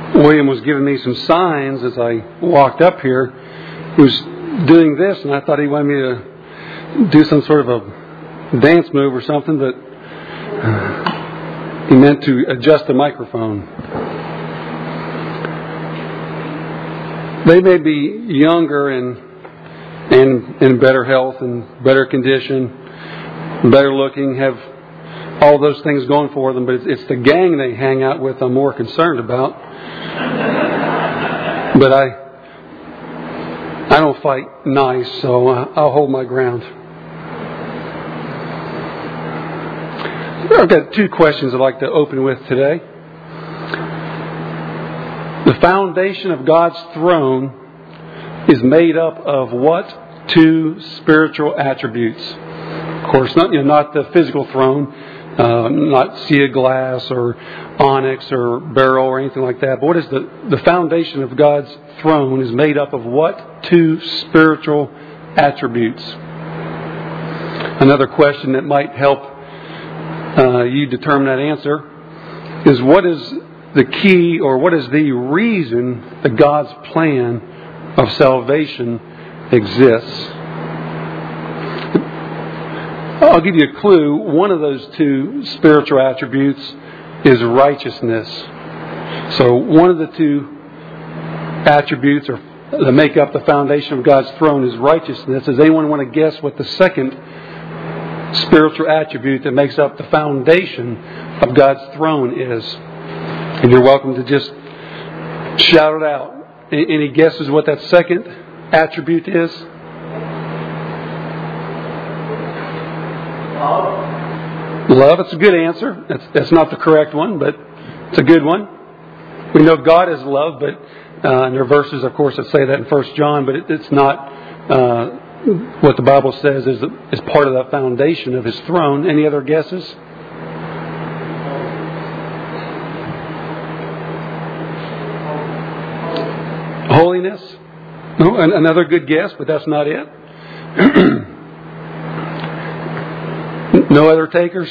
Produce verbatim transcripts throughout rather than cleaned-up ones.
William was giving me some signs as I walked up here. He was doing this, and I thought he wanted me to do some sort of a dance move or something, but he meant to adjust the microphone. They may be younger and and in better health and better condition, better looking, have all those things going for them, but it's, it's the gang they hang out with I'm more concerned about. But I I don't fight nice, so I'll hold my ground. I've got two questions I'd like to open with today. The foundation of God's throne is made up of what two spiritual attributes? Of course, not, you know, not the physical throne, uh, not sea glass or onyx or beryl or anything like that. But what is the, the foundation of God's throne is made up of what two spiritual attributes? Another question that might help uh, you determine that answer is what is the key or what is the reason that God's plan of salvation exists? I'll give you a clue. One of those two spiritual attributes is righteousness. So one of the two attributes or that make up the foundation of God's throne is righteousness. Does anyone want to guess what the second spiritual attribute that makes up the foundation of God's throne is? And you're welcome to just shout it out. Any guesses what that second attribute is? Love. Love. It's a good answer. That's, that's not the correct one, but it's a good one. We know God is love, but uh, and there are verses, of course, that say that in First John, but it, it's not uh, what the Bible says is, is part of the foundation of His throne. Any other guesses? Holiness. No, another good guess, but that's not it. No other takers?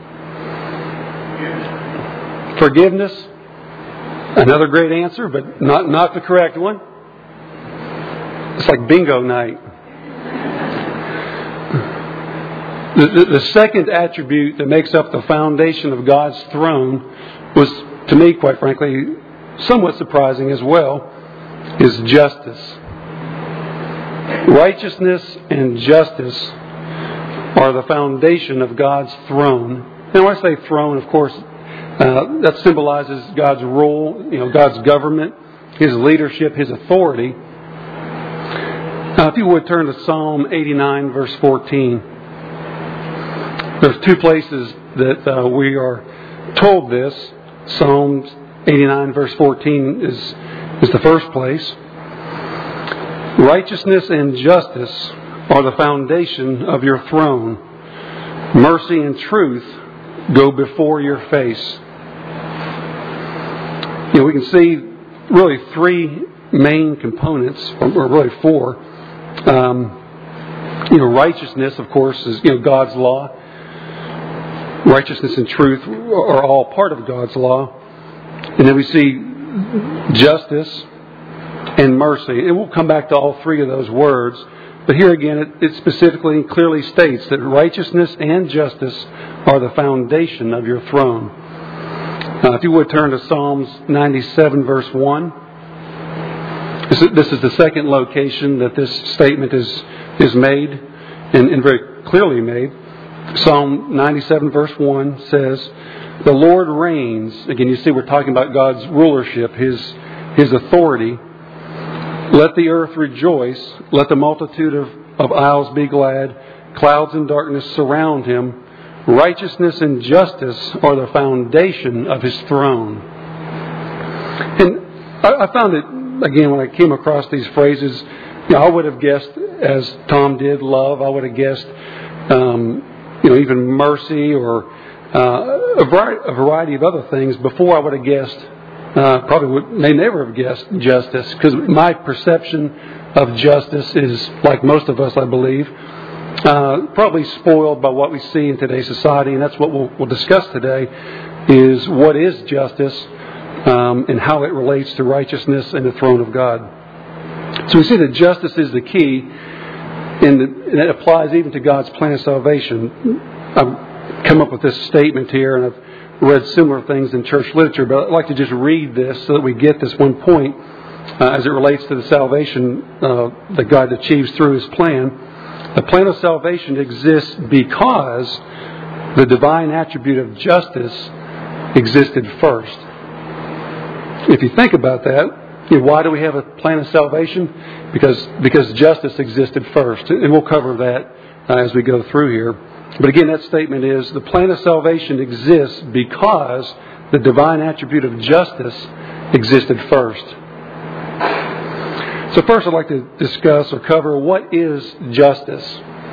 Forgiveness. Another great answer, but not, not the correct one. It's like bingo night. The, the, the second attribute that makes up the foundation of God's throne was, to me, quite frankly, somewhat surprising as well, is justice. Righteousness and justice are the foundation of God's throne. And when I say throne, of course, uh, that symbolizes God's rule, you know, God's government, His leadership, His authority. Now, if you would turn to Psalm eighty-nine, verse fourteen. There's two places that uh, we are told this. Psalm eighty-nine, verse fourteen is, is the first place. Righteousness and justice are the foundation of your throne. Mercy and truth go before your face. You know, we can see really three main components, or really four. Um, you know, righteousness, of course, is you know God's law. Righteousness and truth are all part of God's law. And then we see justice and mercy. And we'll come back to all three of those words. But here again, it, it specifically and clearly states that righteousness and justice are the foundation of your throne. Uh, if you would turn to Psalms ninety-seven, verse one. This is, this is the second location that this statement is is made, and, and very clearly made. Psalm ninety-seven, verse one says, "The Lord reigns." Again, you see we're talking about God's rulership, His His authority. "Let the earth rejoice. Let the multitude of, of isles be glad. Clouds and darkness surround Him. Righteousness and justice are the foundation of His throne." And I, I found it, again, when I came across these phrases, you know, I would have guessed, as Tom did, love. I would have guessed, um, you know, even mercy or uh, a, variety, a variety of other things before I would have guessed. Uh, probably would, may never have guessed justice, because my perception of justice is, like most of us, I believe, uh, probably spoiled by what we see in today's society, and that's what we'll, we'll discuss today, is what is justice um, and how it relates to righteousness and the throne of God. So we see that justice is the key, and, the, and that applies even to God's plan of salvation. I've come up with this statement here, and I've read similar things in church literature, but I'd like to just read this so that we get this one point uh, as it relates to the salvation uh, that God achieves through His plan. The plan of salvation exists because the divine attribute of justice existed first. If you think about that, you know, why do we have a plan of salvation? Because because justice existed first. And we'll cover that uh, as we go through here. But again, that statement is the plan of salvation exists because the divine attribute of justice existed first. So first I'd like to discuss or cover what is justice.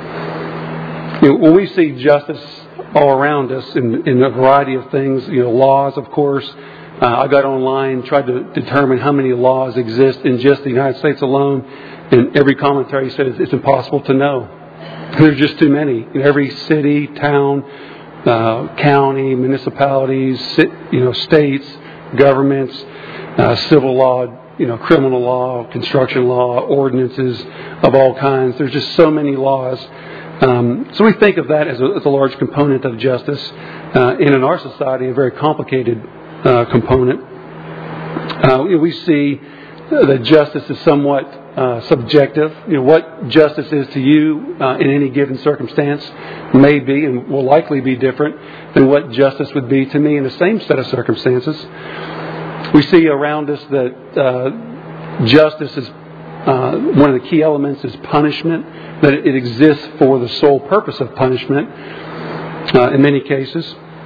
You know, when we see justice all around us in, in a variety of things, you know, laws, of course. Uh, I got online, tried to determine how many laws exist in just the United States alone, and every commentary says it's impossible to know. There's just too many. In every city, town, uh, county, municipalities, you know, states, governments, uh, civil law, you know, criminal law, construction law, ordinances of all kinds. There's just so many laws. Um, so we think of that as a, as a large component of justice, uh, and in our society, a very complicated Uh, component. Uh, we see that justice is somewhat uh, subjective. You know, what justice is to you uh, in any given circumstance may be and will likely be different than what justice would be to me in the same set of circumstances. We see around us that uh, justice is uh, one of the key elements is punishment, that it exists for the sole purpose of punishment uh, in many cases.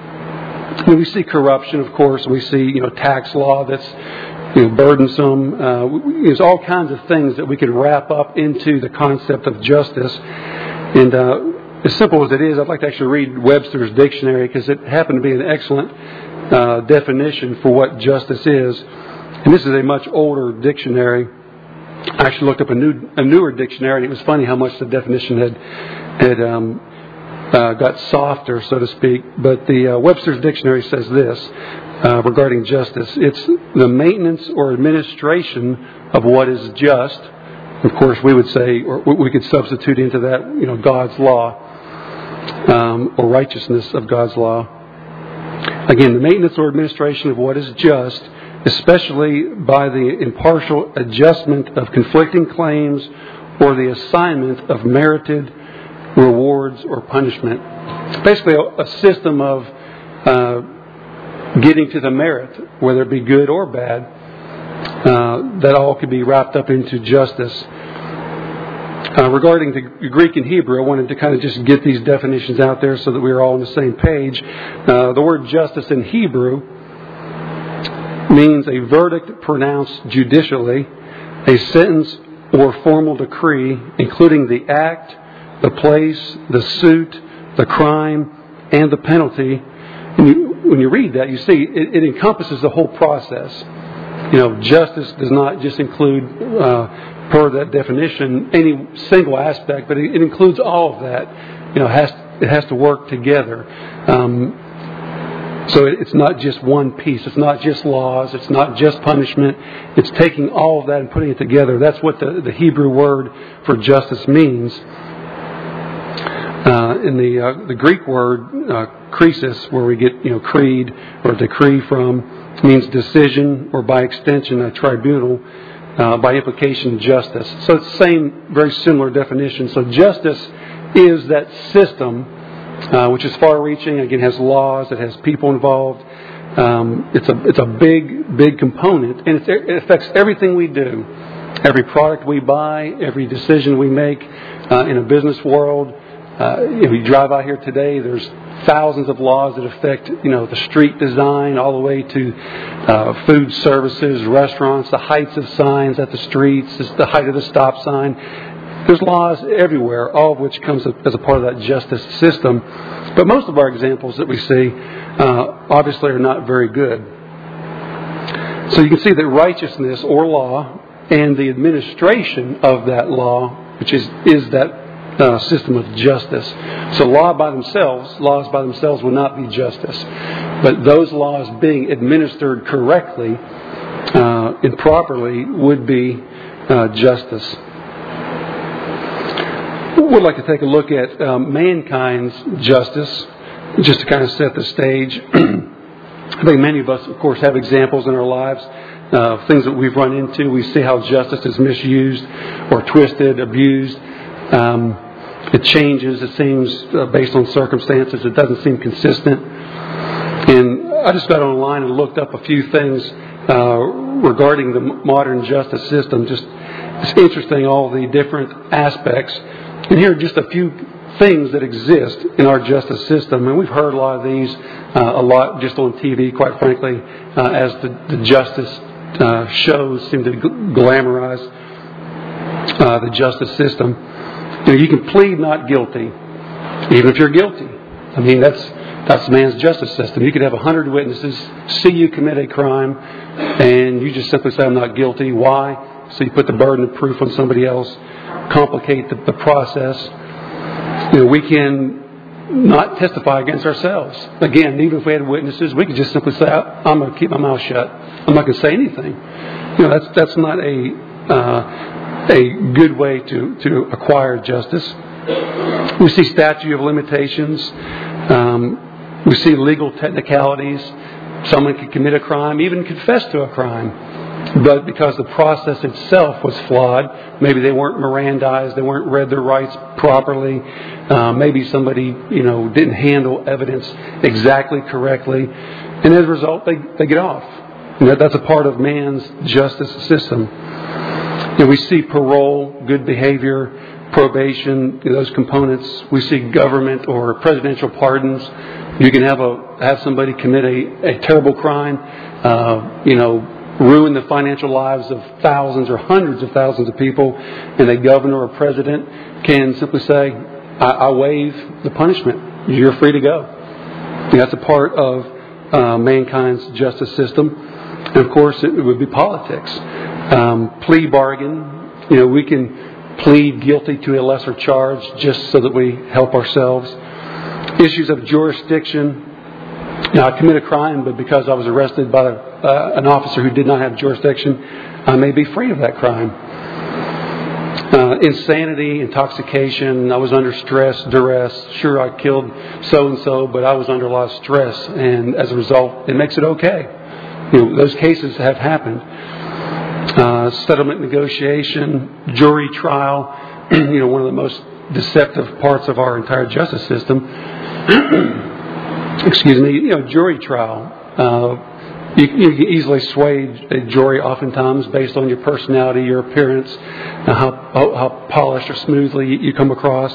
When we see corruption, of course, we see, you know, tax law that's, you know, burdensome. Uh, there's all kinds of things that we could wrap up into the concept of justice. And uh, as simple as it is, I'd like to actually read Webster's dictionary because it happened to be an excellent uh, definition for what justice is. And this is a much older dictionary. I actually looked up a new, a newer dictionary, and it was funny how much the definition had had. Um, Uh, got softer, so to speak. But the uh, Webster's Dictionary says this uh, regarding justice. It's the maintenance or administration of what is just. Of course, we would say, or we could substitute into that, you know, God's law um, or righteousness of God's law. Again, the maintenance or administration of what is just, especially by the impartial adjustment of conflicting claims or the assignment of merited rewards or punishment. Basically, a, a system of uh, getting to the merit, whether it be good or bad, uh, that all could be wrapped up into justice. Uh, regarding the Greek and Hebrew, I wanted to kind of just get these definitions out there so that we are all on the same page. Uh, the word justice in Hebrew means a verdict pronounced judicially, a sentence or formal decree, including the act, the place, the suit, the crime, and the penalty. When you, when you read that, you see it, it encompasses the whole process. You know, justice does not just include, uh, per that definition, any single aspect, but it, it includes all of that. You know, it has it has to work together. Um, so it, it's not just one piece. It's not just laws. It's not just punishment. It's taking all of that and putting it together. That's what the, the Hebrew word for justice means. Uh, in the uh, the Greek word uh, krisis, where we get, you know, creed or decree from, means decision or by extension a tribunal, uh, by implication justice. So it's the same, very similar definition. So justice is that system uh, which is far-reaching. Again, has laws. It has people involved. Um, it's a it's a big big component, and it's, it affects everything we do, every product we buy, every decision we make uh, in a business world. Uh, if you drive out here today, there's thousands of laws that affect, you know, the street design all the way to uh, food services, restaurants, the heights of signs at the streets, the height of the stop sign. There's laws everywhere, all of which comes as a part of that justice system. But most of our examples that we see uh, obviously are not very good. So you can see that righteousness or law and the administration of that law, which is is that Uh, system of justice. So law by themselves, laws by themselves will not be justice. But those laws being administered correctly uh, and properly would be uh, justice. We'd like to take a look at um, mankind's justice, just to kind of set the stage. I think many of us, of course, have examples in our lives of uh, things that we've run into. We see how justice is misused or twisted, abused. Um, it changes, it seems, uh, based on circumstances. It doesn't seem consistent. And I just got online and looked up a few things uh, regarding the modern justice system. Just it's interesting, all the different aspects. And here are just a few things that exist in our justice system. And we've heard a lot of these uh, a lot just on T V, quite frankly, uh, as the, the justice uh, shows seem to glamorize uh, the justice system. You know, you can plead not guilty, even if you're guilty. I mean, that's that's man's justice system. You could have a hundred witnesses see you commit a crime, and you just simply say, I'm not guilty. Why? So you put the burden of proof on somebody else, complicate the, the process. You know, we can not testify against ourselves. Again, even if we had witnesses, we could just simply say, I'm going to keep my mouth shut. I'm not going to say anything. You know, that's that's not a uh, a good way to, to acquire justice. We see statute of limitations. Um, we see legal technicalities. Someone could commit a crime, even confess to a crime. But because the process itself was flawed, maybe they weren't Mirandized, they weren't read their rights properly, uh, maybe somebody, you know, didn't handle evidence exactly correctly, and as a result, they, they get off. And that, that's a part of man's justice system. You know, we see parole, good behavior, probation, you know, those components. We see government or presidential pardons. You can have a have somebody commit a, a terrible crime, uh, you know, ruin the financial lives of thousands or hundreds of thousands of people, and a governor or president can simply say, I, I waive the punishment. You're free to go. And that's a part of uh, mankind's justice system. And of course, it would be politics. Um, plea bargain. You know, we can plead guilty to a lesser charge just so that we help ourselves. Issues of jurisdiction. Now, I commit a crime, but because I was arrested by uh, an officer who did not have jurisdiction, I may be free of that crime. Uh, insanity, intoxication, I was under stress, duress. Sure, I killed so-and-so, but I was under a lot of stress, and as a result, it makes it okay. You know, those cases have happened. Uh, settlement negotiation, jury trial, you know, one of the most deceptive parts of our entire justice system. Excuse me, you know, jury trial. Uh, you, you can easily sway a jury oftentimes based on your personality, your appearance, uh, how, how how polished or smoothly you come across.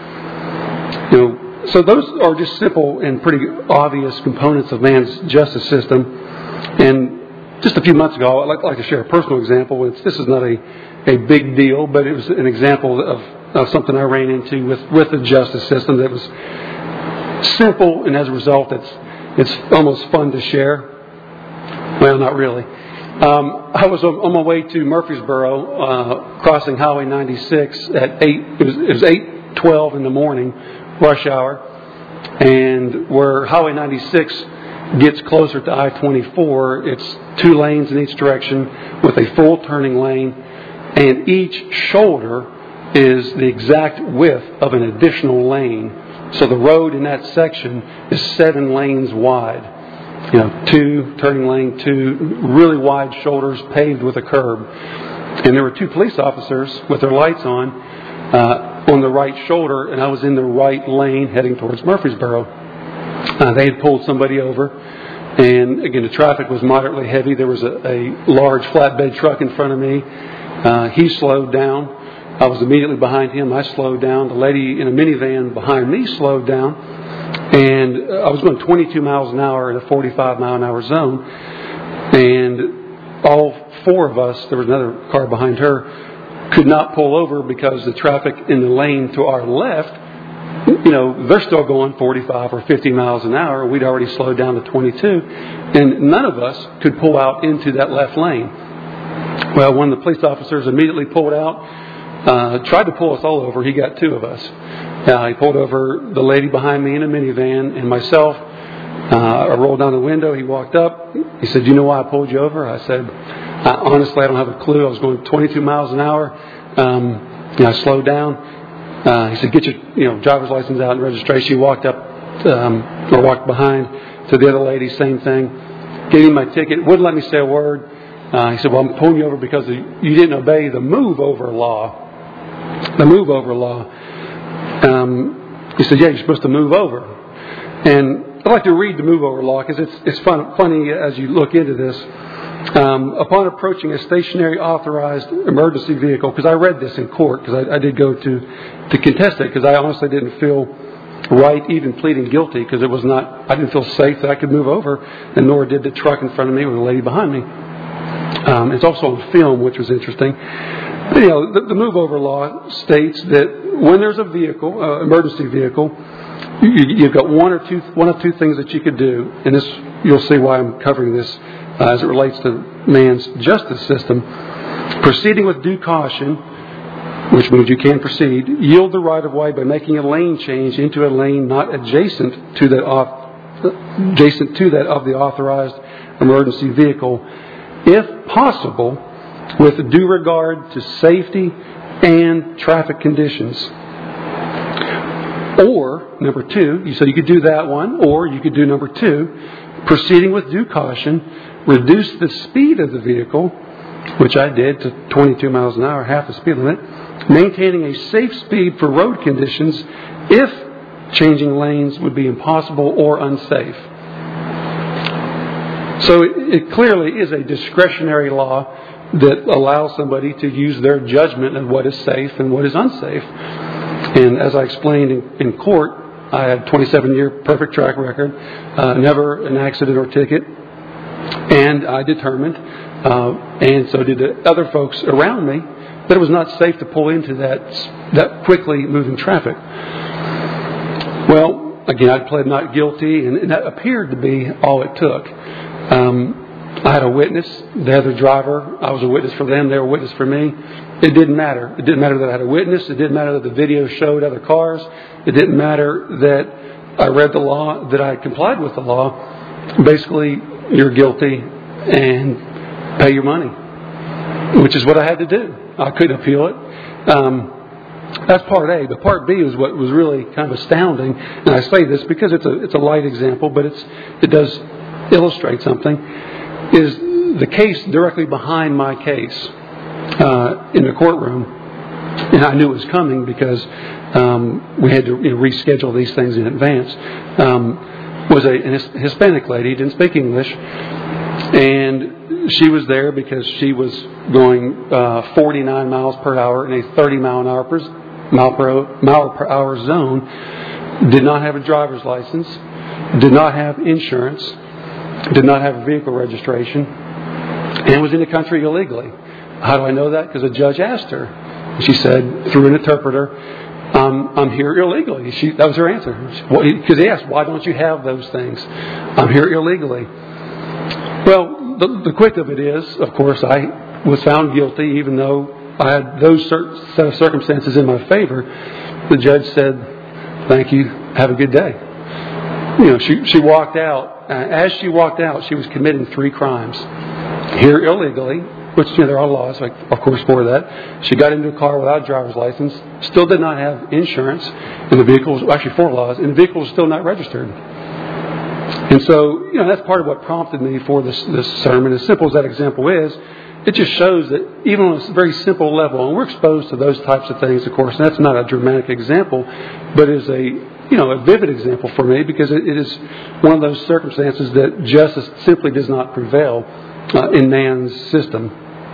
You know, so those are just simple and pretty obvious components of man's justice system. And just a few months ago, I'd like, like to share a personal example. It's, this is not a, a big deal, but it was an example of, of something I ran into with, with the justice system that was simple, and as a result, it's it's almost fun to share. Well, not really. Um, I was on, on my way to Murfreesboro, uh, crossing Highway ninety-six at eight. It was, it was eight twelve in the morning, rush hour, and where Highway ninety-six gets closer to I twenty-four, it's two lanes in each direction with a full turning lane, and each shoulder is the exact width of an additional lane. So the road in that section is seven lanes wide. You know, two turning lane, two really wide shoulders paved with a curb. And there were two police officers with their lights on uh, on the right shoulder, and I was in the right lane heading towards Murfreesboro. Uh, they had pulled somebody over, and again, the traffic was moderately heavy. There was a, a large flatbed truck in front of me. Uh, he slowed down. I was immediately behind him. I slowed down. The lady in a minivan behind me slowed down. And I was going twenty-two miles an hour in a forty-five mile an hour zone. And all four of us, there was another car behind her, could not pull over because the traffic in the lane to our left, you know, they're still going forty-five or fifty miles an hour. We'd already slowed down to twenty-two. And none of us could pull out into that left lane. Well, one of the police officers immediately pulled out. Uh, tried to pull us all over. He got two of us. Uh, he pulled over the lady behind me in a minivan and myself. Uh, I rolled down the window. He walked up. He said, "You know why I pulled you over?" I said, I, "Honestly, I don't have a clue. I was going twenty-two miles an hour. Um, and I slowed down." Uh, he said, "Get your you know driver's license out and registration." He walked up um, or walked behind to the other lady. Same thing. Gave him my ticket. Wouldn't let me say a word. Uh, he said, "Well, I'm pulling you over because you didn't obey the move over law." The move over law. Um, he said, "Yeah, you're supposed to move over." And I'd like to read the move over law because it's it's fun, funny as you look into this. Um, upon approaching a stationary authorized emergency vehicle, because I read this in court, because I, I did go to to contest it, because I honestly didn't feel right even pleading guilty, because it was not, I didn't feel safe that I could move over, and nor did the truck in front of me or the lady behind me. Um, it's also on film, which was interesting. But, you know, the, the move over law states that when there's a vehicle, uh, emergency vehicle, you, you've got one or two, one of two things that you could do, and this you'll see why I'm covering this uh, as it relates to man's justice system. Proceeding with due caution, which means you can proceed, yield the right of way by making a lane change into a lane not adjacent to that off, adjacent to that of the authorized emergency vehicle, if possible, with due regard to safety and traffic conditions. Or, number two, you said you could do that one, or you could do number two, proceeding with due caution, reduce the speed of the vehicle, which I did to twenty-two miles an hour, half the speed limit, maintaining a safe speed for road conditions if changing lanes would be impossible or unsafe. So it, it clearly is a discretionary law that allows somebody to use their judgment of what is safe and what is unsafe. And as I explained in, in court, I had a twenty-seven year perfect track record, uh, never an accident or ticket, and I determined, uh, and so did the other folks around me, that it was not safe to pull into that that quickly moving traffic. Well, again, I pled not guilty, and, and that appeared to be all it took. Um, I had a witness, the other driver. I was a witness for them. They were a witness for me. It didn't matter. It didn't matter that I had a witness. It didn't matter that the video showed other cars. It didn't matter that I read the law, that I complied with the law. Basically, you're guilty and pay your money, which is what I had to do. I couldn't appeal it. Um, that's part A. But part B is what was really kind of astounding. And I say this because it's a it's a light example, but it's it does illustrate something. Is the case directly behind my case uh, in the courtroom, and I knew it was coming because um, we had to you know, reschedule these things in advance. Um, was a, a Hispanic lady, didn't speak English, and she was there because she was going uh, forty-nine miles per hour in a thirty mile an hour per mile per mile per hour zone. Did not have a driver's license. Did not have insurance. Did not have a vehicle registration, and was in the country illegally. How do I know that? Because a judge asked her. She said, through an interpreter, um, I'm here illegally. She, that was her answer. Because he asked, why don't you have those things? I'm here illegally. Well, the, the quick of it is, of course, I was found guilty, even though I had those cert- set of circumstances in my favor. The judge said, thank you, have a good day. You know, she, she walked out. Uh, as she walked out, she was committing three crimes. Here illegally, which, you know, there are laws, like, of course, for that. She got into a car without a driver's license, still did not have insurance, and the vehicle was, actually four laws, and the vehicle was still not registered. And so, you know, that's part of what prompted me for this, this sermon. As simple as that example is, it just shows that even on a very simple level, and we're exposed to those types of things, of course, and that's not a dramatic example, but is a you know, a vivid example for me because it, it is one of those circumstances that justice simply does not prevail uh, in man's system.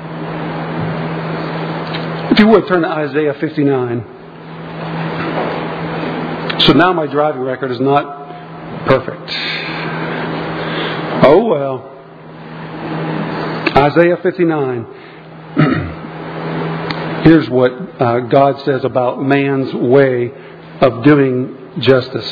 If you would, turn to Isaiah fifty-nine. So now my driving record is not perfect. Oh, well. Isaiah fifty-nine. Here's what uh, God says about man's way of doing justice.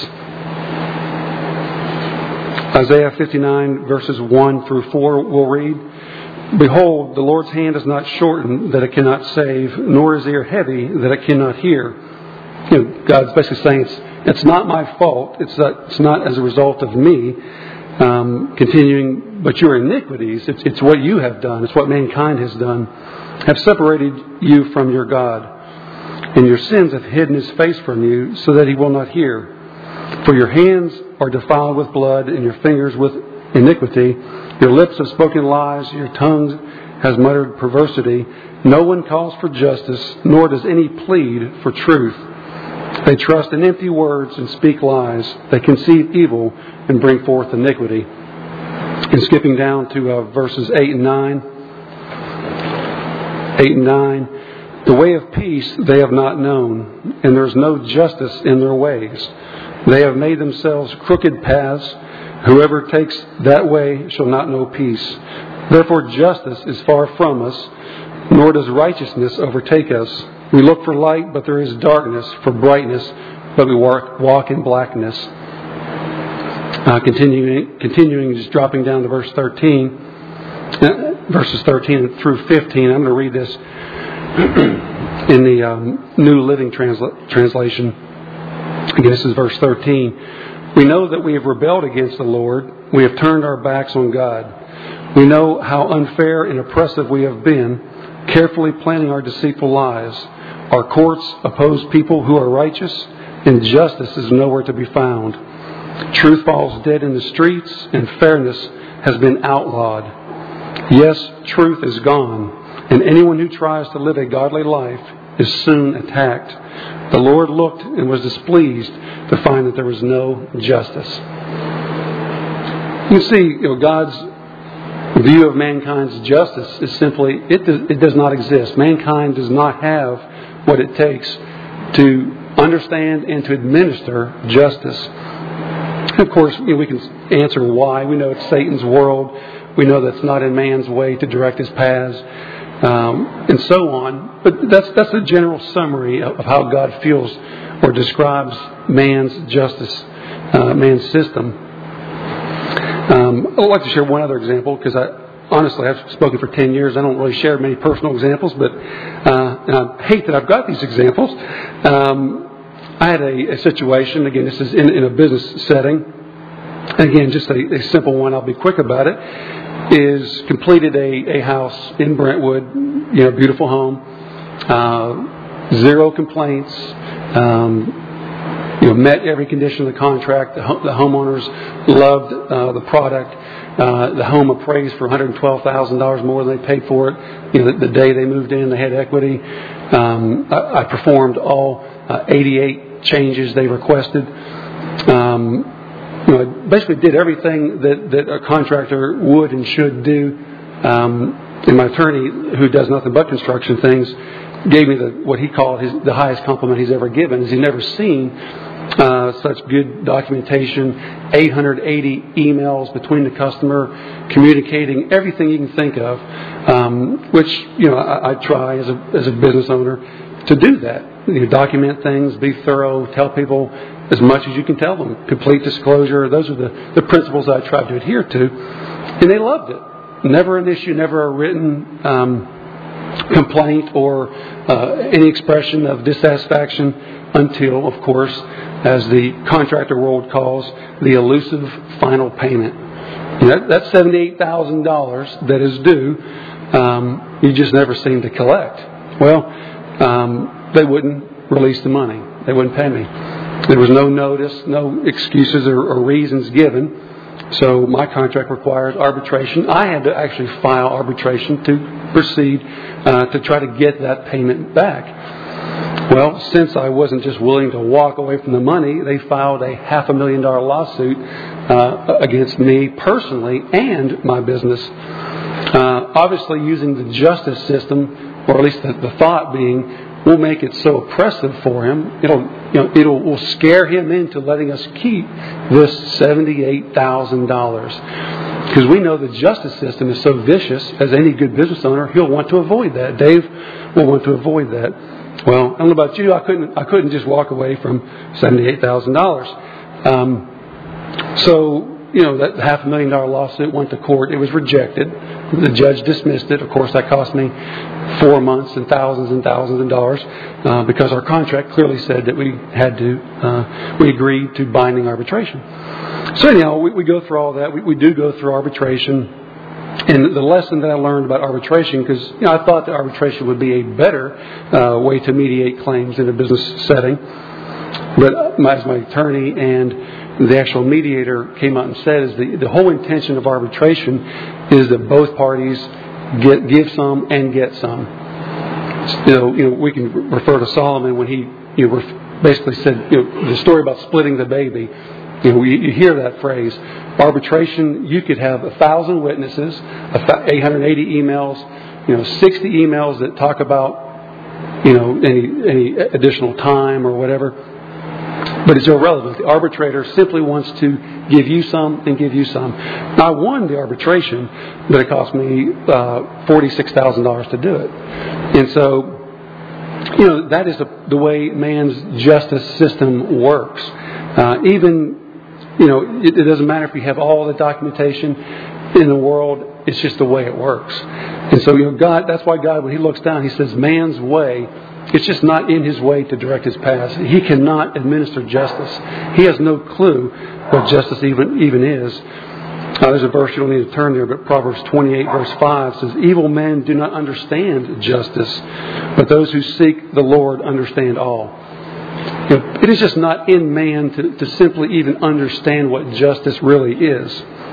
Isaiah fifty-nine verses one through four we'll read. Behold, the Lord's hand is not shortened that it cannot save, nor is ear heavy that it cannot hear. You know, God's basically saying it's, it's not my fault. It's not, it's not as a result of me Um, continuing, but your iniquities, it's, it's what you have done, it's what mankind has done, have separated you from your God. And your sins have hidden His face from you so that He will not hear. For your hands are defiled with blood and your fingers with iniquity. Your lips have spoken lies, your tongue has muttered perversity. No one calls for justice, nor does any plead for truth. They trust in empty words and speak lies. They conceive evil and bring forth iniquity. And skipping down to uh, verses eight and nine. eight and nine. The way of peace they have not known, and there is no justice in their ways. They have made themselves crooked paths. Whoever takes that way shall not know peace. Therefore justice is far from us, nor does righteousness overtake us. We look for light, but there is darkness, for brightness, but we walk, walk in blackness. Uh, continuing, continuing, just dropping down to verse thirteen, uh, verses thirteen through fifteen. I'm going to read this in the um, New Living Transla- Translation. Again, this is verse thirteen. We know that we have rebelled against the Lord. We have turned our backs on God. We know how unfair and oppressive we have been, carefully planning our deceitful lies. Our courts oppose people who are righteous, and justice is nowhere to be found. Truth falls dead in the streets, and fairness has been outlawed. Yes, truth is gone, and anyone who tries to live a godly life is soon attacked. The Lord looked and was displeased to find that there was no justice. You see, you know, God's view of mankind's justice is simply, it does, it does not exist. Mankind does not have what it takes to understand and to administer justice. Of course, you know, we can answer why. We know it's Satan's world. We know that's not in man's way to direct his paths, um, and so on. But that's that's a general summary of, of how God feels or describes man's justice, uh, man's system. Um, I'd like to share one other example because I honestly I've spoken for ten years. I don't really share many personal examples, but uh, and I hate that I've got these examples. Um, I had a, a situation, again, this is in, in a business setting. Again, just a, a simple one, I'll be quick about it, is completed a, a house in Brentwood, you know, beautiful home, uh, zero complaints, um, you know, met every condition of the contract. The, the homeowners loved uh, the product. Uh, the home appraised for one hundred twelve thousand dollars more than they paid for it. You know, the, the day they moved in, they had equity. Um, I, I performed all uh, eighty-eight changes they requested. Um, you know, I basically did everything that, that a contractor would and should do. Um, and my attorney, who does nothing but construction things, gave me the what he called his, the highest compliment he's ever given. Is he's never seen Uh, such good documentation, eight hundred eighty emails between the customer, communicating everything you can think of, um, which, you know, I, I try as a, as a business owner to do that. You know, document things, be thorough, tell people as much as you can tell them. Complete disclosure, those are the, the principles I try to adhere to. And they loved it. Never an issue, never a written um, complaint or uh, any expression of dissatisfaction until, of course, as the contractor world calls, the elusive final payment. You know, that seventy-eight thousand dollars that is due, um, you just never seem to collect. Well, um, they wouldn't release the money. They wouldn't pay me. There was no notice, no excuses or, or reasons given. So my contract requires arbitration. I had to actually file arbitration to proceed uh, to try to get that payment back. Well, since I wasn't just willing to walk away from the money, they filed a half a million dollar lawsuit uh, against me personally and my business. Uh, obviously, using the justice system, or at least the, the thought being, we'll make it so oppressive for him, it'll you know it'll will scare him into letting us keep this seventy-eight thousand dollars. Because we know the justice system is so vicious, as any good business owner, he'll want to avoid that. Dave will want to avoid that. Well, I don't know about you. I couldn't. I couldn't just walk away from seventy-eight thousand dollars. Um, so you know, that half a million dollar lawsuit went to court. It was rejected. The judge dismissed it. Of course, that cost me four months and thousands and thousands of dollars uh, because our contract clearly said that we had to, uh, we agreed to binding arbitration. So anyhow, we, we go through all that. We, we do go through arbitration. And the lesson that I learned about arbitration, because you know, I thought that arbitration would be a better uh, way to mediate claims in a business setting. But as my attorney and the actual mediator came out and said, is the, the whole intention of arbitration is that both parties get give some and get some. You know, you know we can refer to Solomon when he you know, basically said you know, the story about splitting the baby. You know, you, you hear that phrase. Arbitration, you could have a thousand witnesses, eight hundred eighty emails, you know, sixty emails that talk about, you know, any any additional time or whatever. But it's irrelevant. The arbitrator simply wants to give you some and give you some. Now, I won the arbitration, but it cost me uh, forty-six thousand dollars to do it. And so, you know, that is the, the way man's justice system works. Uh, even, you know, it, it doesn't matter if you have all the documentation in the world. It's just the way it works. And so, you know, God, that's why God, when He looks down, He says, man's way, it's just not in his way to direct his paths. He cannot administer justice. He has no clue what justice even, even is. Uh, there's a verse, you don't need to turn there, but Proverbs twenty-eight verse five says, evil men do not understand justice, but those who seek the Lord understand all. You know, it is just not in man to, to simply even understand what justice really is.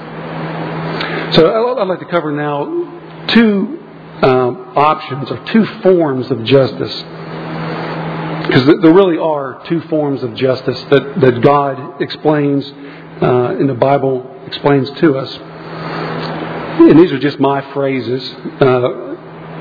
So I'd like to cover now two um, options or two forms of justice. Because there really are two forms of justice that, that God explains uh, in the Bible, explains to us. And these are just my phrases. Uh,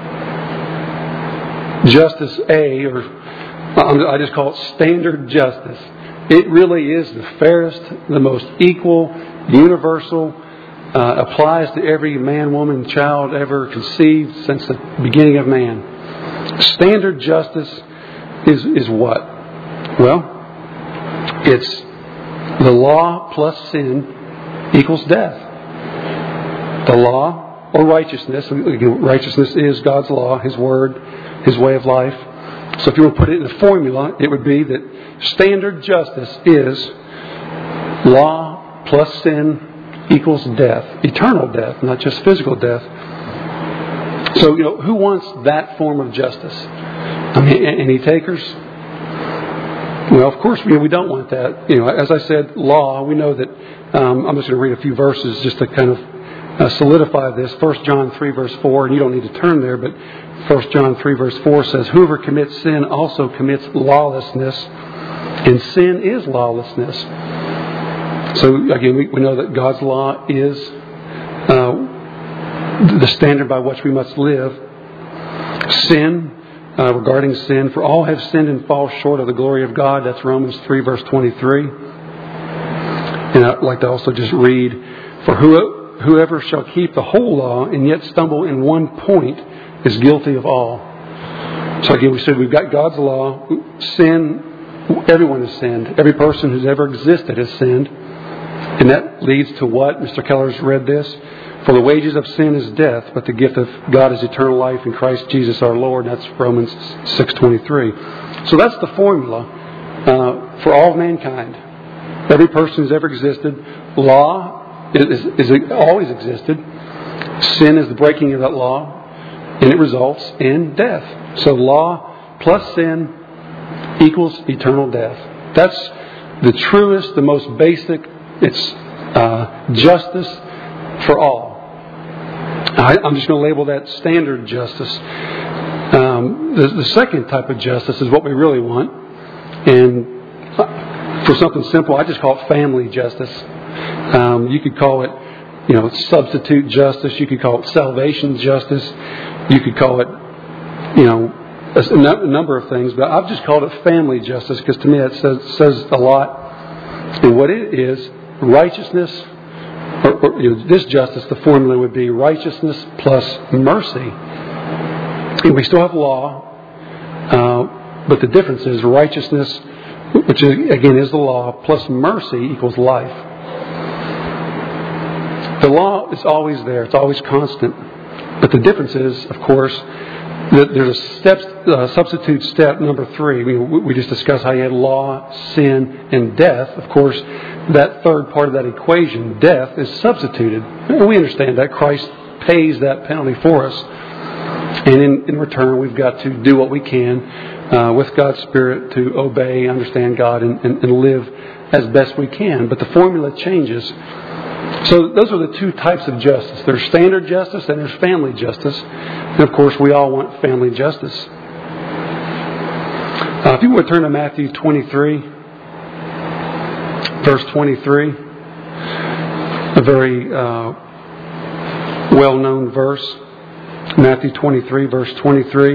justice A, or I just call it standard justice. It really is the fairest, the most equal, universal, uh, applies to every man, woman, child ever conceived since the beginning of man. Standard justice Is is what? Well, it's the law plus sin equals death. The law or righteousness. Righteousness is God's law, His word, His way of life. So if you were to put it in a formula, it would be that standard justice is law plus sin equals death. Eternal death, not just physical death. So, you know, who wants that form of justice? I mean, any takers? Well, of course, we, we don't want that. You know, as I said, law. We know that. Um, I'm just going to read a few verses just to kind of uh, solidify this. First John three verse four, and you don't need to turn there, but First John three verse four says, "Whoever commits sin also commits lawlessness, and sin is lawlessness." So again, we, we know that God's law is uh, the standard by which we must live. Sin. Uh, regarding sin, for all have sinned and fall short of the glory of God. That's Romans three verse twenty-three. And I'd like to also just read, for who, whoever shall keep the whole law and yet stumble in one point is guilty of all. So again, we said we've got God's law. Sin, everyone has sinned. Every person who's ever existed has sinned. And that leads to what? Mister Keller's read this. For the wages of sin is death, but the gift of God is eternal life in Christ Jesus our Lord. That's Romans six twenty-three. So that's the formula uh, for all of mankind. Every person who's ever existed. Law is, is, is always existed. Sin is the breaking of that law, and it results in death. So law plus sin equals eternal death. That's the truest, the most basic. It's uh, justice for all. I, I'm just going to label that standard justice. Um, the, the second type of justice is what we really want. And for something simple, I just call it family justice. Um, you could call it, you know, substitute justice. You could call it salvation justice. You could call it, you know, a, a number of things. But I've just called it family justice because to me that says, says a lot. And what it is, righteousness. Or, or, you know, this justice, the formula would be righteousness plus mercy. And we still have law, uh, but the difference is righteousness, which is, again is the law, plus mercy equals life. The law is always there. It's always constant. But the difference is, of course, that there's a step, uh, substitute step number three. We, we just discussed how you had law, sin, and death. Of course, that third part of that equation, death, is substituted. And we understand that. Christ pays that penalty for us. And in, in return, we've got to do what we can uh, with God's Spirit to obey, understand God, and, and, and live as best we can. But the formula changes. So those are the two types of justice. There's standard justice and there's family justice. And of course, we all want family justice. Uh, if you would turn to Matthew twenty-three, verse twenty-three, a very uh, well-known verse. Matthew twenty-three, verse twenty-three.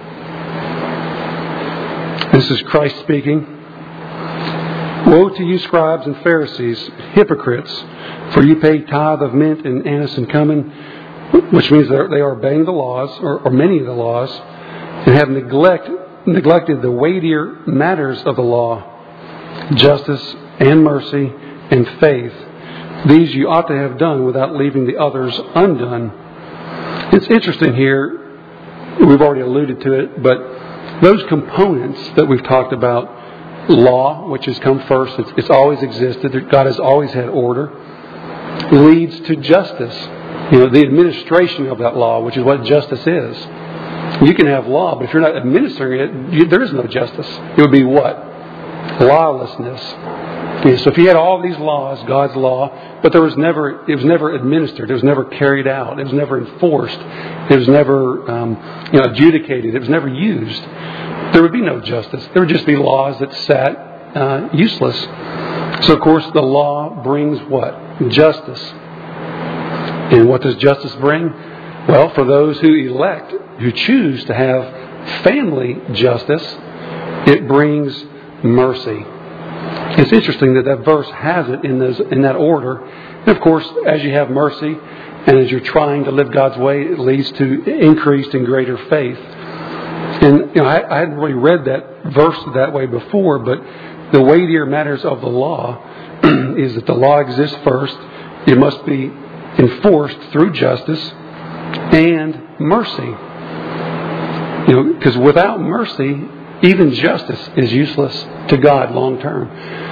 This is Christ speaking. Woe to you, scribes and Pharisees, hypocrites, for you pay tithe of mint and anise and cumin, which means they are obeying the laws, or, or many of the laws, and have neglect, neglected the weightier matters of the law, justice and mercy and faith. These you ought to have done without leaving the others undone. It's interesting here, we've already alluded to it, but those components that we've talked about, law, which has come first, it's, it's always existed, God has always had order, leads to justice. You know, the administration of that law, which is what justice is. You can have law, but if you're not administering it, you, there is no justice. It would be what? Lawlessness. Yeah, so if you had all these laws, God's law, but there was never, it was never administered, it was never carried out, it was never enforced, it was never um, you know, adjudicated, it was never used, there would be no justice. There would just be laws that sat uh, useless. So of course the law brings what? Justice. And what does justice bring? Well, for those who elect, who choose to have family justice, it brings mercy. It's interesting that that verse has it in those in that order. And of course, as you have mercy and as you're trying to live God's way, it leads to increased and greater faith. And you know, I, I hadn't really read that verse that way before, but the weightier matters of the law is that the law exists first. It must be enforced through justice and mercy. You know, because without mercy, even justice is useless to God long term.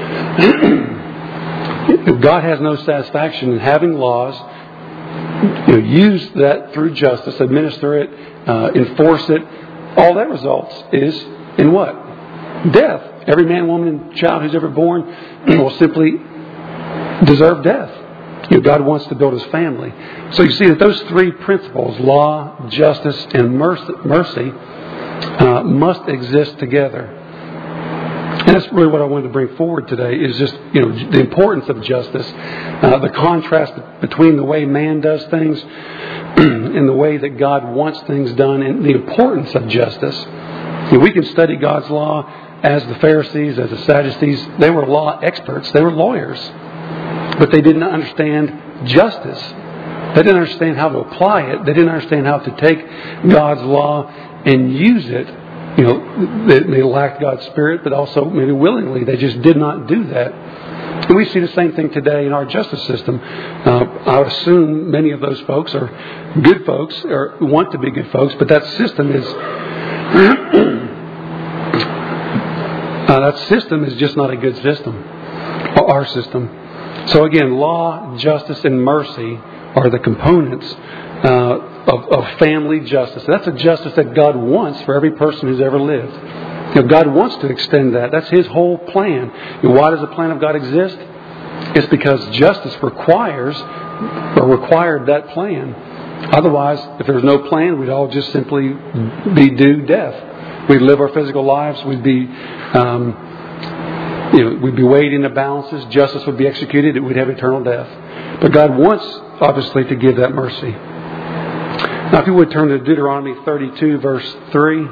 God has no satisfaction in having laws. You know, use that through justice, administer it, uh, enforce it. All that results is in what? Death. Every man, woman, and child who's ever born will simply deserve death. You know, God wants to build His family. So you see that those three principles, law, justice, and mercy, uh, must exist together. And that's really what I wanted to bring forward today, is just, you know, the importance of justice, uh, the contrast between the way man does things and the way that God wants things done, and the importance of justice. You know, we can study God's law as the Pharisees, as the Sadducees. They were law experts. They were lawyers. But they didn't understand justice. They didn't understand how to apply it. They didn't understand how to take God's law and use it. You know, they, they lacked God's Spirit, but also maybe willingly. They just did not do that. And we see the same thing today in our justice system. Uh, I would assume many of those folks are good folks, or want to be good folks, but that system is uh, that system is just not a good system, or our system. So again, law, justice, and mercy are the components uh, of, of family justice. That's a justice that God wants for every person who's ever lived. You know, God wants to extend that. That's His whole plan. You know, why does the plan of God exist? It's because justice requires or required that plan. Otherwise, if there was no plan, we'd all just simply be due death. We'd live our physical lives. We'd be, um, you know, we'd be weighed in the balances. Justice would be executed. We'd have eternal death. But God wants, obviously, to give that mercy. Now, if you would turn to Deuteronomy thirty-two, verse three.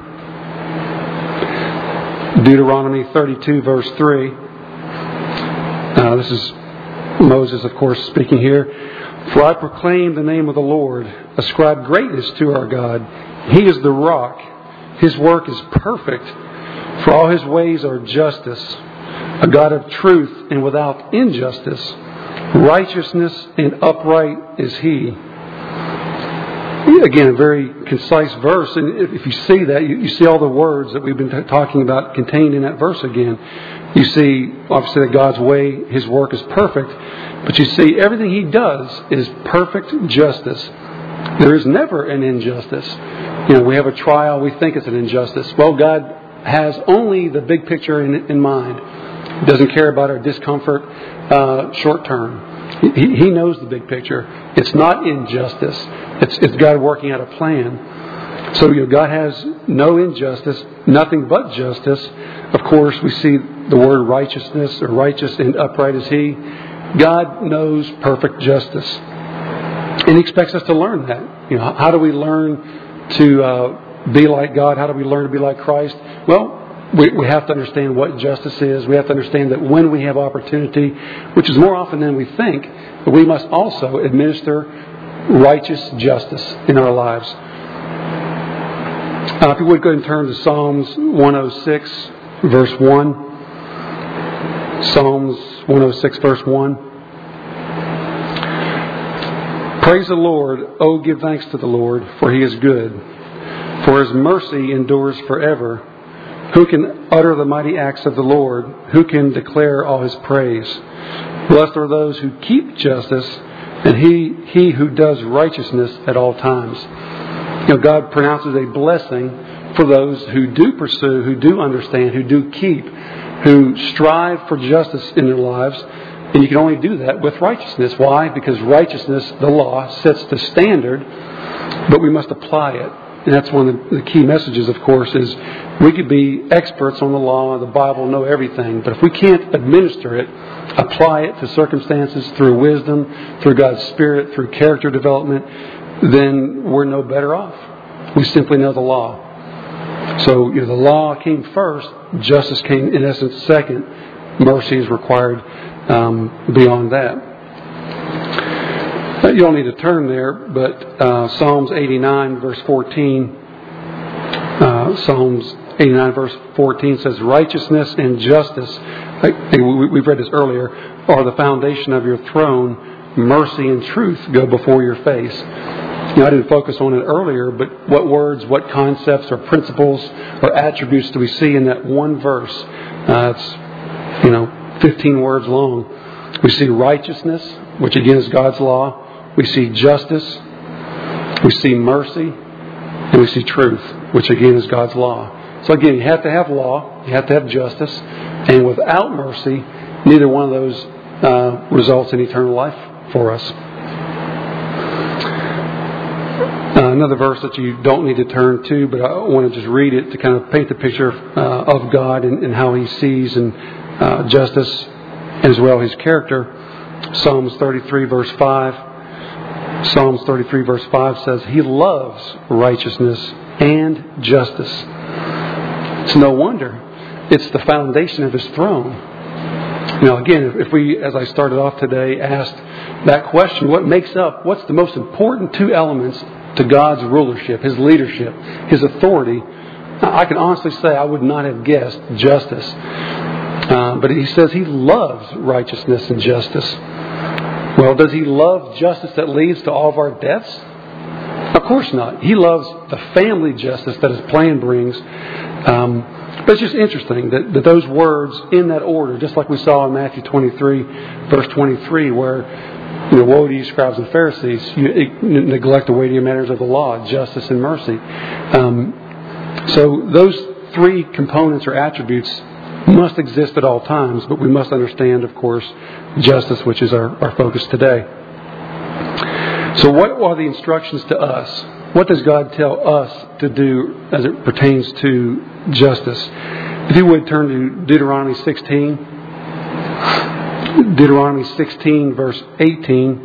Deuteronomy thirty-two, verse three. Uh, this is Moses, of course, speaking here. For I proclaim the name of the Lord. Ascribe greatness to our God. He is the rock. His work is perfect. For all His ways are justice. A God of truth and without injustice. Righteousness and upright is He. Again, a very concise verse. And if you see that, you, you see all the words that we've been t- talking about contained in that verse again. You see, obviously, that God's way, His work is perfect. But you see, everything He does is perfect justice. There is never an injustice. You know, we have a trial, we think it's an injustice. Well, God has only the big picture in, in mind. He doesn't care about our discomfort uh, short term. He, he knows the big picture. It's not injustice. It's, it's God working out a plan. So, you know, God has no injustice, nothing but justice. Of course, we see the word righteousness, or righteous and upright is He. God knows perfect justice. And He expects us to learn that. You know, how do we learn to uh, be like God? How do we learn to be like Christ? Well, we, we have to understand what justice is. We have to understand that when we have opportunity, which is more often than we think, we must also administer righteous justice in our lives. Uh, if you would go ahead and turn to Psalms one oh six, verse one. Psalms one oh six, verse one. Praise the Lord. Oh, give thanks to the Lord, for He is good. For His mercy endures forever. Who can utter the mighty acts of the Lord? Who can declare all His praise? Blessed are those who keep justice, and he, he who does righteousness at all times. You know, God pronounces a blessing for those who do pursue, who do understand, who do keep, who strive for justice in their lives. And you can only do that with righteousness. Why? Because righteousness, the law, sets the standard, but we must apply it. And that's one of the key messages, of course, is we could be experts on the law, the Bible, know everything. But if we can't administer it, apply it to circumstances through wisdom, through God's Spirit, through character development, then we're no better off. We simply know the law. So, you know, the law came first. Justice came, in essence, second. Mercy is required um, beyond that. You don't need to turn there, but uh, Psalms eighty-nine, verse fourteen. Uh, Psalms eighty-nine, verse fourteen says, righteousness and justice, we've read this earlier, are the foundation of your throne. Mercy and truth go before your face. You know, I didn't focus on it earlier, but what words, what concepts or principles or attributes do we see in that one verse? Uh, it's, you know, fifteen words long. We see righteousness, which again is God's law. We see justice, we see mercy, and we see truth, which again is God's law. So again, you have to have law, you have to have justice, and without mercy, neither one of those uh, results in eternal life for us. Uh, another verse that you don't need to turn to, but I want to just read it to kind of paint the picture uh, of God and, and how He sees and uh, justice, as well as His character. Psalms thirty-three, verse five. Psalms thirty-three, verse five says, He loves righteousness and justice. It's no wonder. It's the foundation of His throne. Now, again, if we, as I started off today, asked that question, what makes up, what's the most important two elements to God's rulership, His leadership, His authority? I can honestly say I would not have guessed justice. Uh, but He says He loves righteousness and justice. Well, does He love justice that leads to all of our deaths? Of course not. He loves the family justice that His plan brings. Um, but it's just interesting that, that those words in that order, just like we saw in Matthew twenty-three, verse twenty-three, where, you know, woe to you, scribes and Pharisees, you neglect the weightier matters of the law, justice and mercy. Um, so those three components or attributes must exist at all times, but we must understand, of course, justice, which is our, our focus today. So what are the instructions to us? What does God tell us to do as it pertains to justice? If you would turn to Deuteronomy sixteen. Deuteronomy sixteen, verse eighteen.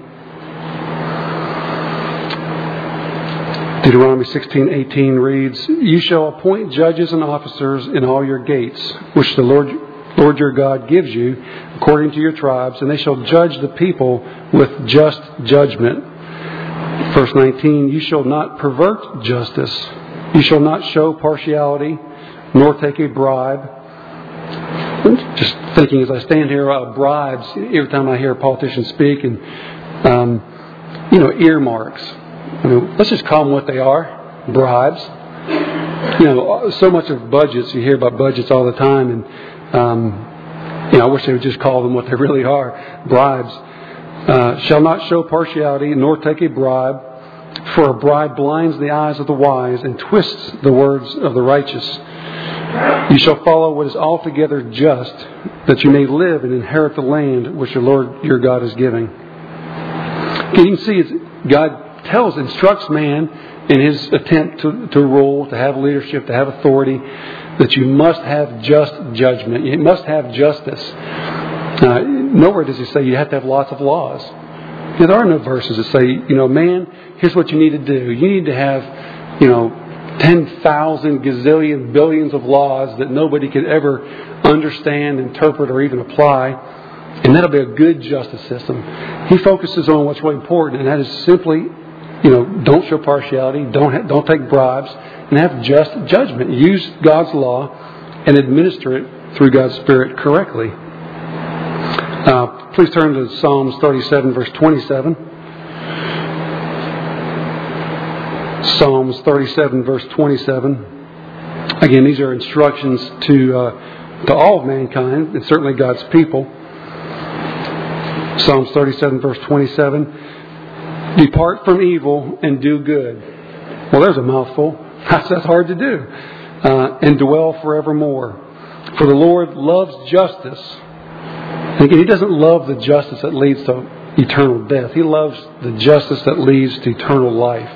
Deuteronomy sixteen eighteen reads, You shall appoint judges and officers in all your gates, which the Lord, Lord your God gives you, according to your tribes, and they shall judge the people with just judgment. Verse nineteen, You shall not pervert justice. You shall not show partiality, nor take a bribe, just thinking as I stand here, uh, bribes, every time I hear a politician speak, and, um, you know, earmarks. I mean, let's just call them what they are, bribes. You know, so much of budgets, you hear about budgets all the time, and, um, you know, I wish they would just call them what they really are, bribes. Uh, shall not show partiality, nor take a bribe, for a bribe blinds the eyes of the wise and twists the words of the righteous. You shall follow what is altogether just, that you may live and inherit the land which the Lord your God is giving. You can see it's, God tells, instructs man in his attempt to, to rule, to have leadership, to have authority, that you must have just judgment. You must have justice. Uh, nowhere does he say you have to have lots of laws. You know, there are no verses that say, you know, man, here's what you need to do. You need to have, you know, ten thousand gazillion billions of laws that nobody could ever understand, interpret, or even apply. And that'll be a good justice system. He focuses on what's really important, and that is simply, you know, don't show partiality, don't ha- don't take bribes, and have just judgment. Use God's law and administer it through God's Spirit correctly. Uh, please turn to Psalms thirty-seven, verse twenty-seven. Psalms thirty-seven, verse twenty-seven. Again, these are instructions to uh, to all of mankind, and certainly God's people. Psalms thirty-seven, verse twenty-seven. Depart from evil and do good. Well, there's a mouthful. That's, that's hard to do. Uh, and dwell forevermore. For the Lord loves justice. And again, He doesn't love the justice that leads to eternal death. He loves the justice that leads to eternal life.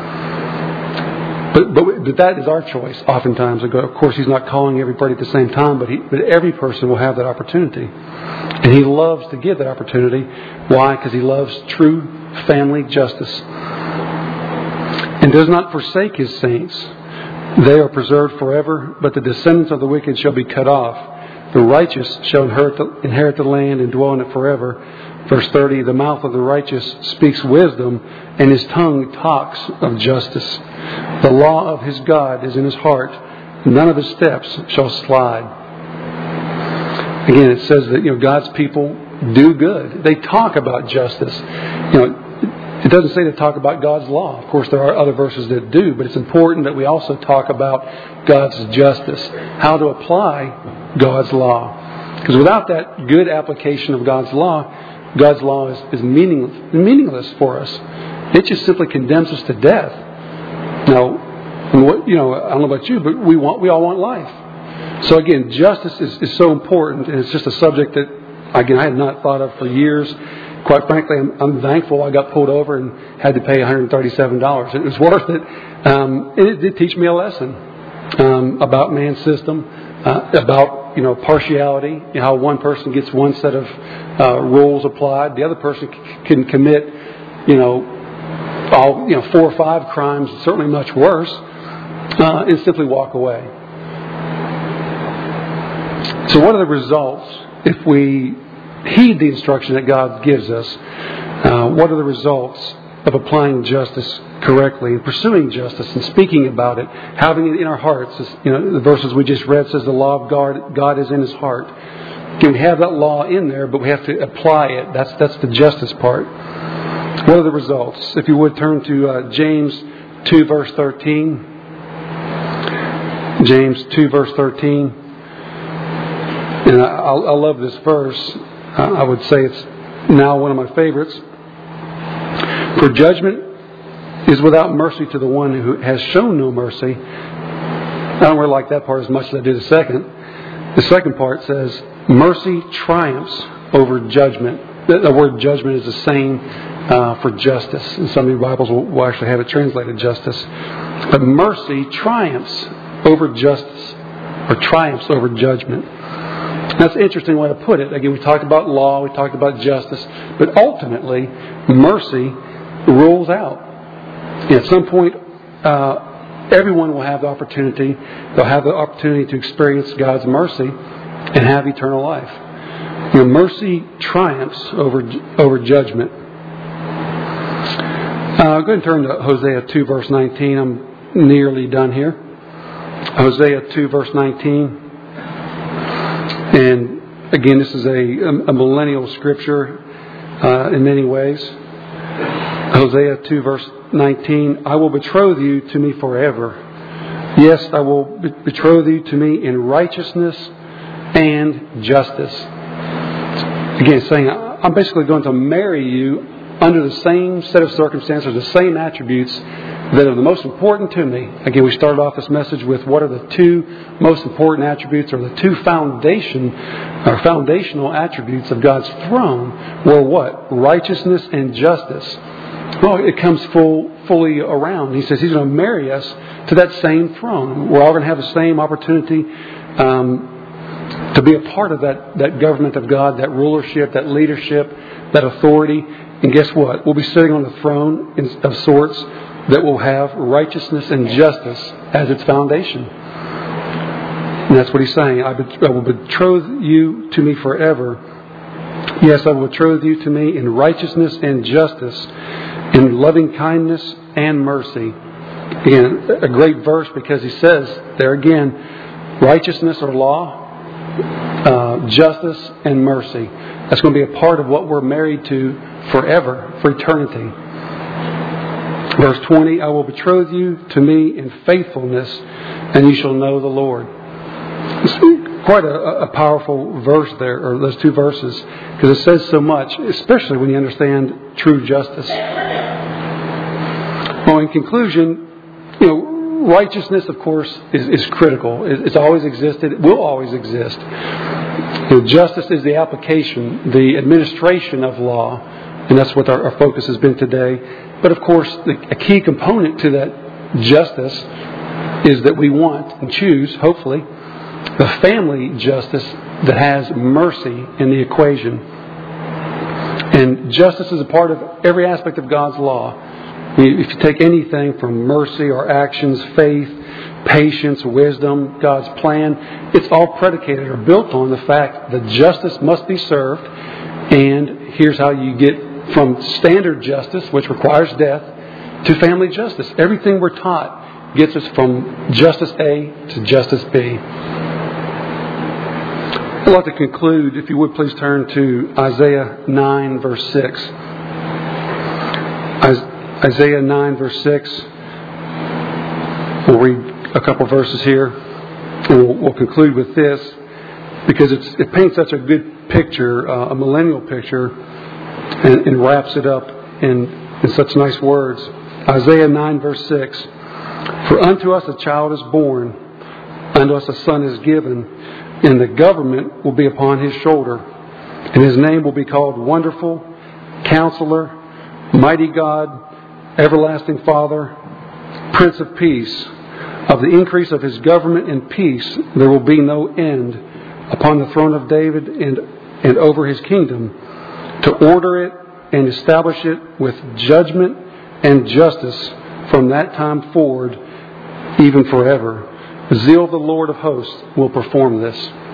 But, but but that is our choice oftentimes. Of course, He's not calling everybody at the same time, but, he, but every person will have that opportunity. And He loves to give that opportunity. Why? Because He loves true family justice. And does not forsake His saints. They are preserved forever, but the descendants of the wicked shall be cut off. The righteous shall inherit the, inherit the land and dwell in it forever. Verse thirty, the mouth of the righteous speaks wisdom, and his tongue talks of justice. The law of his God is in his heart. None of his steps shall slide. Again, it says that, you know, God's people do good. They talk about justice. You know, it doesn't say to talk about God's law. Of course, there are other verses that do, but it's important that we also talk about God's justice, how to apply God's law. Because without that good application of God's law, God's law is, is meaningless, meaningless for us. It just simply condemns us to death. Now, what, you know, I don't know about you, but we want we all want life. So again, justice is, is so important, and it's just a subject that, again, I had not thought of for years. Quite frankly, I'm, I'm thankful I got pulled over and had to pay one hundred thirty-seven dollars. It was worth it. Um, and it did teach me a lesson um, about man's system, uh, about, you know, partiality, you know, how one person gets one set of uh, rules applied, the other person c- can commit, you know, all, you know, four or five crimes, certainly much worse, uh, and simply walk away. So what are the results if we heed the instruction that God gives us? Uh, what are the results of applying justice correctly and pursuing justice and speaking about it, having it in our hearts? As, you know, the verses we just read says the law of God, God is in His heart. Can we have that law in there, but we have to apply it. That's that's the justice part. What are the results? If you would turn to uh, James two, verse thirteen. James two, verse thirteen. And I, I love this verse. Uh, I would say it's now one of my favorites. For judgment is without mercy to the one who has shown no mercy. I don't really like that part as much as I do the second. The second part says, mercy triumphs over judgment. The, the word judgment is the same uh, for justice. And some of your Bibles will, will actually have it translated justice. But mercy triumphs over justice, or triumphs over judgment. That's an interesting way to put it. Again, we talked about law, we talked about justice, but ultimately, mercy rules out. At some point, uh, everyone will have the opportunity, they'll have the opportunity to experience God's mercy and have eternal life. You know, mercy triumphs over over judgment. Uh, go ahead and turn to Hosea two, verse nineteen. I'm nearly done here. Hosea two, verse nineteen. And again, this is a, a millennial scripture uh, in many ways. Hosea two verse nineteen, I will betroth you to me forever. Yes, I will betroth you to me in righteousness and justice. Again, saying, I'm basically going to marry you under the same set of circumstances, the same attributes that are the most important to me. Again, we started off this message with what are the two most important attributes, or the two foundation or foundational attributes of God's throne were what? Righteousness and justice. Well, it comes full, fully around. He says He's going to marry us to that same throne. We're all going to have the same opportunity um, to be a part of that, that government of God, that rulership, that leadership, that authority. And guess what? We'll be sitting on the throne of sorts that will have righteousness and justice as its foundation. And that's what He's saying. I, bet- I will betroth you to me forever. Yes, I will betroth you to me in righteousness and justice, in loving kindness and mercy. Again, a great verse, because He says there again, righteousness or law, uh, justice and mercy. That's going to be a part of what we're married to forever, for eternity. Verse twenty, I will betroth you to me in faithfulness, and you shall know the Lord. It's quite a, a powerful verse there, or those two verses, because it says so much, especially when you understand true justice. Well, in conclusion, you know, righteousness, of course, is, is critical. It's always existed. It will always exist. You know, justice is the application, the administration of law, and that's what our, our focus has been today. But of course, the, a key component to that justice is that we want and choose, hopefully, the family justice that has mercy in the equation. And justice is a part of every aspect of God's law. If you take anything from mercy or actions, faith, patience, wisdom, God's plan, it's all predicated or built on the fact that justice must be served. And here's how you get from standard justice, which requires death, to family justice. Everything we're taught gets us from justice A to justice B. I'd like to conclude, if you would please turn to Isaiah nine verse six. Isaiah nine verse six. We'll read a couple verses here, and we'll, we'll conclude with this, because it's, it paints such a good picture, uh, a millennial picture, and, and wraps it up in, in such nice words. Isaiah nine verse six. For unto us a child is born, unto us a son is given, and the government will be upon His shoulder. And His name will be called Wonderful, Counselor, Mighty God, Everlasting Father, Prince of Peace. Of the increase of His government and peace there will be no end upon the throne of David and, and over His kingdom, to order it and establish it with judgment and justice from that time forward, even forever. The zeal of the Lord of hosts will perform this.